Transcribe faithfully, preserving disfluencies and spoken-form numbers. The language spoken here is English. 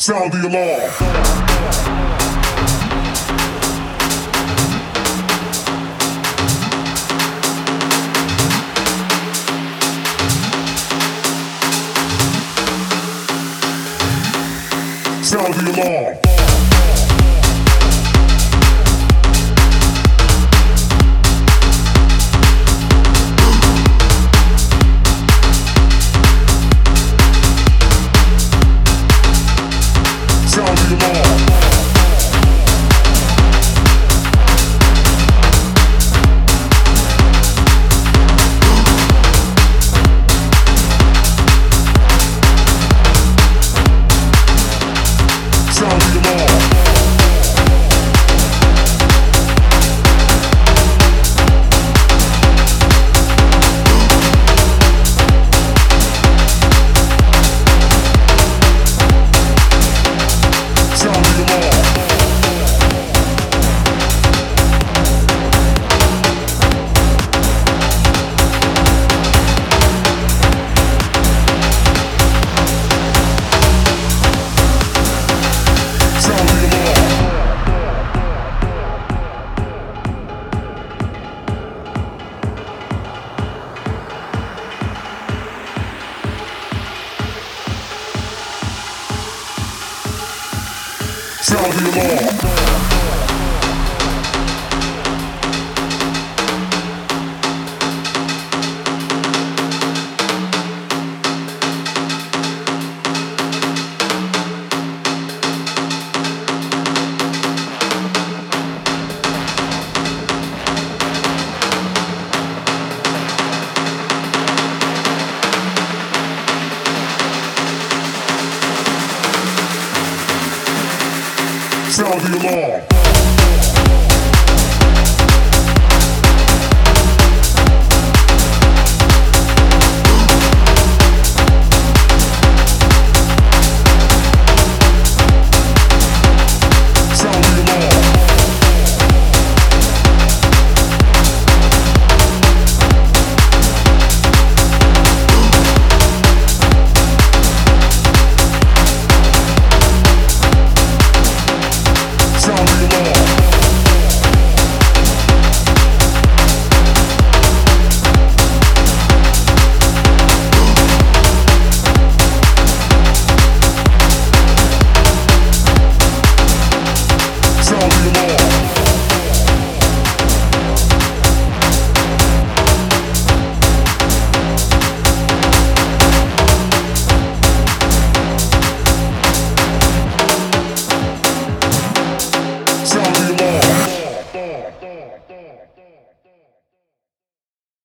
Sound the alarm. Sound the alarm. Sound the alarm. Sound the alarm. Sound the alarm. Sound the alarm. Sound the alarm. Sound the alarm. Sound the alarm. Sound the alarm. Sound the alarm. Sound the alarm.